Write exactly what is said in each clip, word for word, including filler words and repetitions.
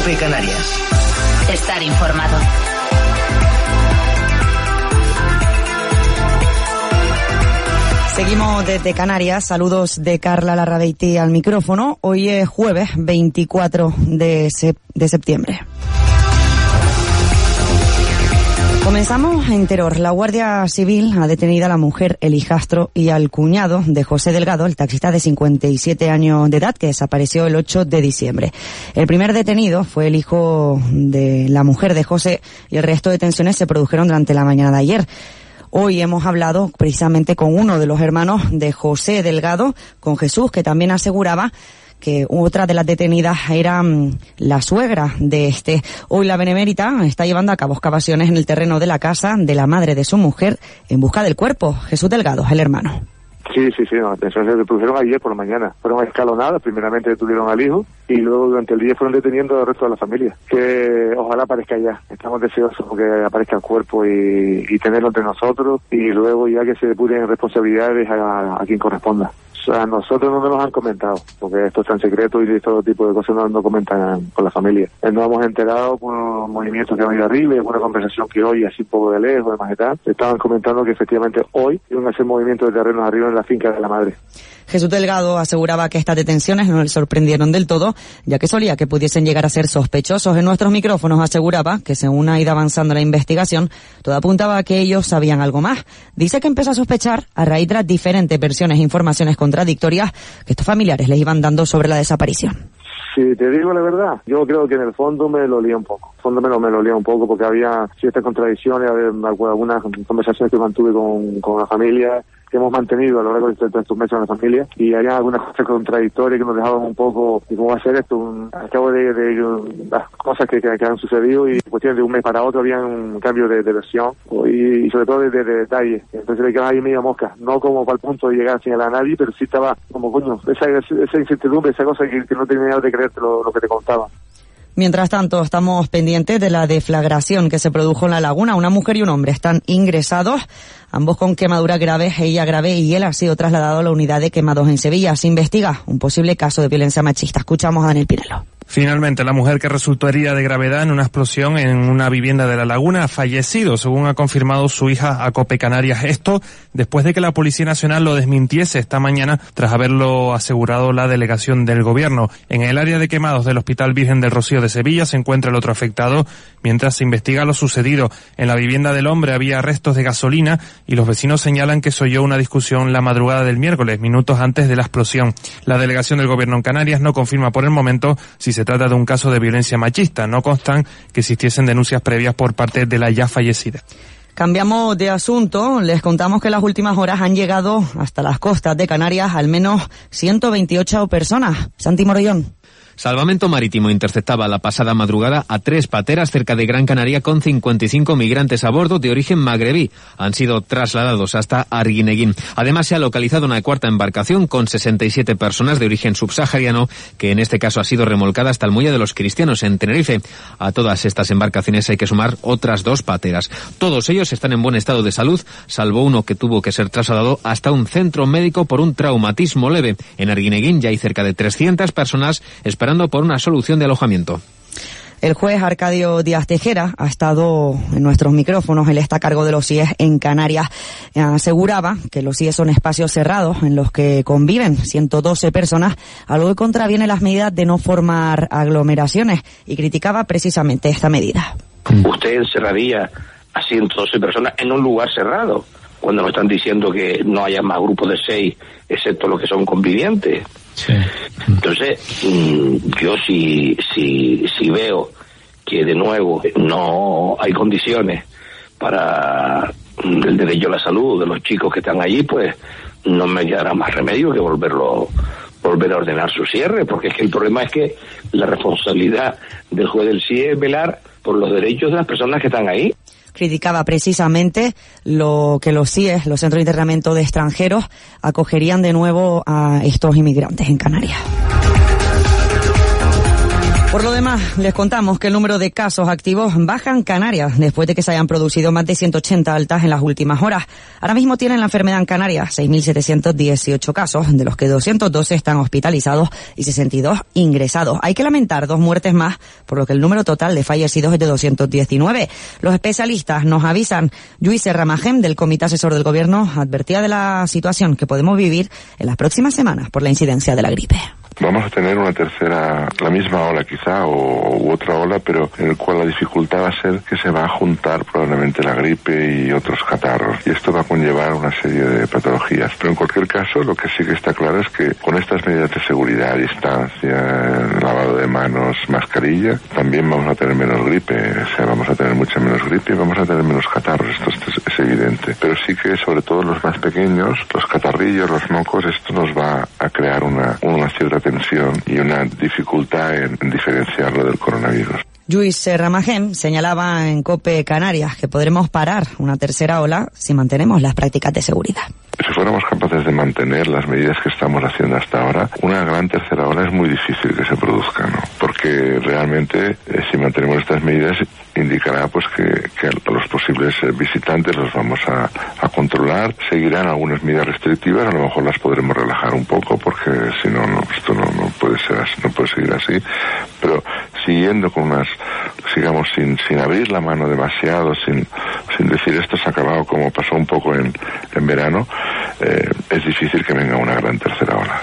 COPE Canarias. Estar informado. Seguimos desde Canarias. Saludos de Carla Larrabeiti al micrófono. Hoy es jueves veinticuatro de septiembre. Comenzamos en Teror. La Guardia Civil ha detenido a la mujer, el hijastro y al cuñado de José Delgado, el taxista de cincuenta y siete años de edad, que desapareció el ocho de diciembre. El primer detenido fue el hijo de la mujer de José y el resto de detenciones se produjeron durante la mañana de ayer. Hoy hemos hablado precisamente con uno de los hermanos de José Delgado, con Jesús, que también aseguraba que otra de las detenidas era um, la suegra de este. Hoy la Benemérita está llevando a cabo excavaciones en el terreno de la casa de la madre de su mujer en busca del cuerpo. Jesús Delgado, el hermano. Sí, sí, sí, no, las detenciones se produjeron ayer por la mañana. Fueron escalonadas, primeramente detuvieron al hijo y luego durante el día fueron deteniendo al resto de la familia. Que ojalá aparezca ya. Estamos deseosos porque aparezca el cuerpo y, y tenerlo entre nosotros y luego ya que se depuren responsabilidades a, a quien corresponda. O sea, a nosotros no nos han comentado, porque esto está en secreto y todo tipo de cosas no, no comentan con la familia. Nos hemos enterado por los movimientos que han ido arriba y por una conversación que hoy, así un poco de lejos, de más y tal, estaban comentando que efectivamente hoy iban a hacer movimientos de terrenos arriba en la finca de la madre. Jesús Delgado aseguraba que estas detenciones no le sorprendieron del todo, ya que solía que pudiesen llegar a ser sospechosos. En nuestros micrófonos aseguraba que según ha ido avanzando la investigación, todo apuntaba a que ellos sabían algo más. Dice que empezó a sospechar a raíz de las diferentes versiones e informaciones contradictorias que estos familiares les iban dando sobre la desaparición. Si te digo la verdad, yo creo que en el fondo me lo lía un poco. En el fondo me lo, me lo lía un poco porque había ciertas contradicciones, había algunas conversaciones que mantuve con, con la familia, que hemos mantenido a lo largo de estos meses en la familia, y había algunas cosas contradictorias que nos dejaban un poco, ¿y cómo va a ser esto? Un, al cabo de, de, de las cosas que, que, que han sucedido y en cuestión de un mes para otro había un cambio de, de versión y, y sobre todo de, de, de detalles. Entonces le quedaba ahí media mosca, no como para el punto de llegar a señalar a nadie, pero sí estaba como coño, esa, esa incertidumbre, esa cosa que, que no tenía de creerte lo, lo que te contaba. Mientras tanto, estamos pendientes de la deflagración que se produjo en La Laguna. Una mujer y un hombre están ingresados, ambos con quemaduras graves, ella grave, y él ha sido trasladado a la unidad de quemados en Sevilla. Se investiga un posible caso de violencia machista. Escuchamos a Daniel Pirelo. Finalmente, la mujer que resultó herida de gravedad en una explosión en una vivienda de La Laguna ha fallecido, según ha confirmado su hija a COPE Canarias. Esto después de que la Policía Nacional lo desmintiese esta mañana tras haberlo asegurado la delegación del Gobierno. En el área de quemados del Hospital Virgen del Rocío de Sevilla se encuentra el otro afectado, mientras se investiga lo sucedido. En la vivienda del hombre había restos de gasolina y los vecinos señalan que se oyó una discusión la madrugada del miércoles, minutos antes de la explosión. La delegación del Gobierno en Canarias no confirma por el momento si se trata de un caso de violencia machista. No constan que existiesen denuncias previas por parte de la ya fallecida. Cambiamos de asunto. Les contamos que en las últimas horas han llegado hasta las costas de Canarias al menos ciento veintiocho personas. Santi Morollón. Salvamento Marítimo interceptaba la pasada madrugada a tres pateras cerca de Gran Canaria con cincuenta y cinco migrantes a bordo de origen magrebí. Han sido trasladados hasta Arguineguín. Además, se ha localizado una cuarta embarcación con sesenta y siete personas de origen subsahariano, que en este caso ha sido remolcada hasta el Muelle de los Cristianos en Tenerife. A todas estas embarcaciones hay que sumar otras dos pateras. Todos ellos están en buen estado de salud, salvo uno que tuvo que ser trasladado hasta un centro médico por un traumatismo leve. En Arguineguín ya hay cerca de trescientas personas esperando por una solución de alojamiento. El juez Arcadio Díaz Tejera ha estado en nuestros micrófonos. Él está a cargo de los C I E en Canarias. Aseguraba que los C I E son espacios cerrados en los que conviven ciento doce personas, algo que contraviene las medidas de no formar aglomeraciones, y criticaba precisamente esta medida. Usted encerraría a ciento doce personas en un lugar cerrado, cuando nos están diciendo que no haya más grupos de seis, excepto los que son convivientes. Sí. Entonces, yo si, si, si veo que de nuevo no hay condiciones para el derecho a la salud de los chicos que están allí, pues no me quedará más remedio que volverlo volver a ordenar su cierre, porque es que el problema es que la responsabilidad del juez del C I E es velar por los derechos de las personas que están ahí. Criticaba precisamente lo que los C I E, los centros de internamiento de extranjeros, acogerían de nuevo a estos inmigrantes en Canarias. Por lo demás, les contamos que el número de casos activos baja en Canarias después de que se hayan producido más de ciento ochenta altas en las últimas horas. Ahora mismo tienen la enfermedad en Canarias seis mil setecientos dieciocho casos, de los que doscientos doce están hospitalizados y sesenta y dos ingresados. Hay que lamentar dos muertes más, por lo que el número total de fallecidos es de doscientos diecinueve. Los especialistas nos avisan. Lluís Serramajem, del Comité Asesor del Gobierno, advertía de la situación que podemos vivir en las próximas semanas por la incidencia de la gripe. Vamos a tener una tercera, la misma ola quizá, o u otra ola, pero en el cual la dificultad va a ser que se va a juntar probablemente la gripe y otros catarros. Y esto va a conllevar una serie de patologías. Pero en cualquier caso, lo que sí que está claro es que con estas medidas de seguridad, distancia, lavado de manos, mascarilla, también vamos a tener menos gripe. O sea, vamos a tener mucha menos gripe y vamos a tener menos catarros. Esto es, es evidente. Pero sí que, sobre todo los más pequeños, los catarrillos, los mocos, esto nos va a crear una, una cierta tensión y una dificultad en, en diferenciarlo del coronavirus. Lluís Serramajem señalaba en COPE Canarias que podremos parar una tercera ola si mantenemos las prácticas de seguridad. Si fuéramos capaces de mantener las medidas que estamos haciendo hasta ahora, una gran tercera ola es muy difícil que se produzca, ¿no? Porque realmente, eh, si mantenemos estas medidas, indicará pues que, que a los posibles visitantes los vamos a, a controlar. Seguirán algunas medidas restrictivas, a lo mejor las podremos relajar un poco, porque si no, no esto no, no puede ser así, no puede seguir así. Pero siguiendo con unas, sigamos sin sin abrir la mano demasiado, sin sin decir esto se ha acabado, como pasó un poco en, en verano, eh, es difícil que venga una gran tercera ola.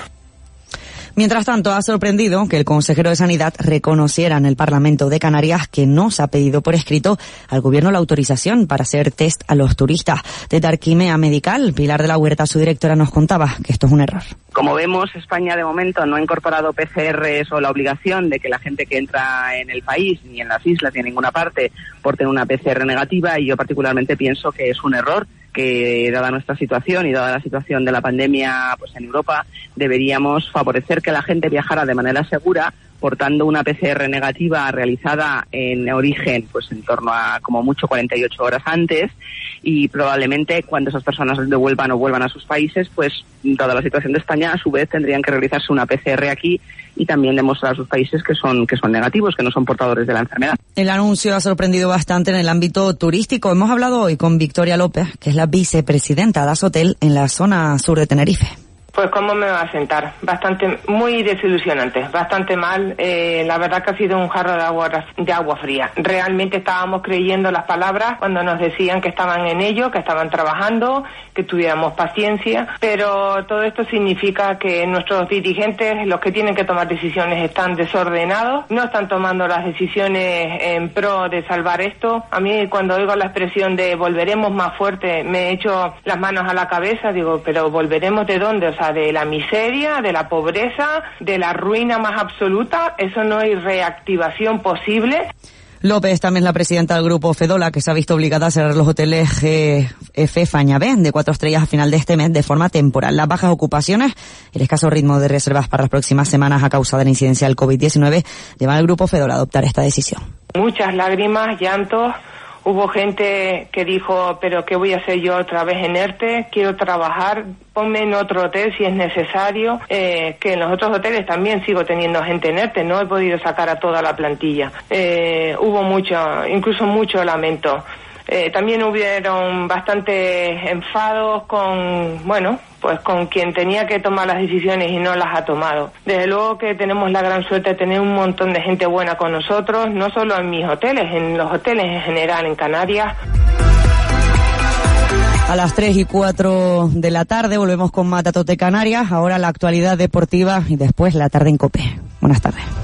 Mientras tanto, ha sorprendido que el consejero de Sanidad reconociera en el Parlamento de Canarias que no se ha pedido por escrito al Gobierno la autorización para hacer test a los turistas. Desde Arquimea Medical, Pilar de la Huerta, su directora, nos contaba que esto es un error. Como vemos, España de momento no ha incorporado P C Rs o la obligación de que la gente que entra en el país, ni en las islas, ni en ninguna parte, porte una P C R negativa, y yo particularmente pienso que es un error, que dada nuestra situación y dada la situación de la pandemia pues en Europa, deberíamos favorecer que la gente viajara de manera segura, portando una P C R negativa realizada en origen pues en torno a como mucho cuarenta y ocho horas antes, y probablemente cuando esas personas devuelvan o vuelvan a sus países, pues dada la situación de España, a su vez tendrían que realizarse una P C R aquí y también demostrar a sus países que son que son negativos, que no son portadores de la enfermedad. El anuncio ha sorprendido bastante en el ámbito turístico. Hemos hablado hoy con Victoria López, que es la vicepresidenta de Asotel en la zona sur de Tenerife. Pues cómo me va a sentar, bastante, muy desilusionante, bastante mal. Eh, la verdad que ha sido un jarro de agua de agua fría. Realmente estábamos creyendo las palabras cuando nos decían que estaban en ello, que estaban trabajando, que tuviéramos paciencia, pero todo esto significa que nuestros dirigentes, los que tienen que tomar decisiones, están desordenados, no están tomando las decisiones en pro de salvar esto. A mí, cuando oigo la expresión de volveremos más fuerte, me echo las manos a la cabeza, digo, pero ¿volveremos de dónde? O sea, de la miseria, de la pobreza, de la ruina más absoluta. Eso no hay reactivación posible. López también es la presidenta del grupo Fedola, que se ha visto obligada a cerrar los hoteles G F Fañabé de cuatro estrellas a final de este mes de forma temporal. Las bajas ocupaciones y el escaso ritmo de reservas para las próximas semanas a causa de la incidencia del COVID diecinueve llevan al grupo Fedola a adoptar esta decisión. Muchas lágrimas, llantos. Hubo gente que dijo, pero ¿qué voy a hacer yo otra vez en ERTE? Quiero trabajar, ponme en otro hotel si es necesario. Eh, que en los otros hoteles también sigo teniendo gente en ERTE, no he podido sacar a toda la plantilla. Eh, hubo mucho, incluso mucho lamento. Eh, también hubieron bastantes enfados con, bueno, pues con quien tenía que tomar las decisiones y no las ha tomado. Desde luego que tenemos la gran suerte de tener un montón de gente buena con nosotros, no solo en mis hoteles, en los hoteles en general en Canarias. A las tres y cuatro de la tarde volvemos con Matatote Canarias, ahora la actualidad deportiva y después la tarde en COPE. Buenas tardes.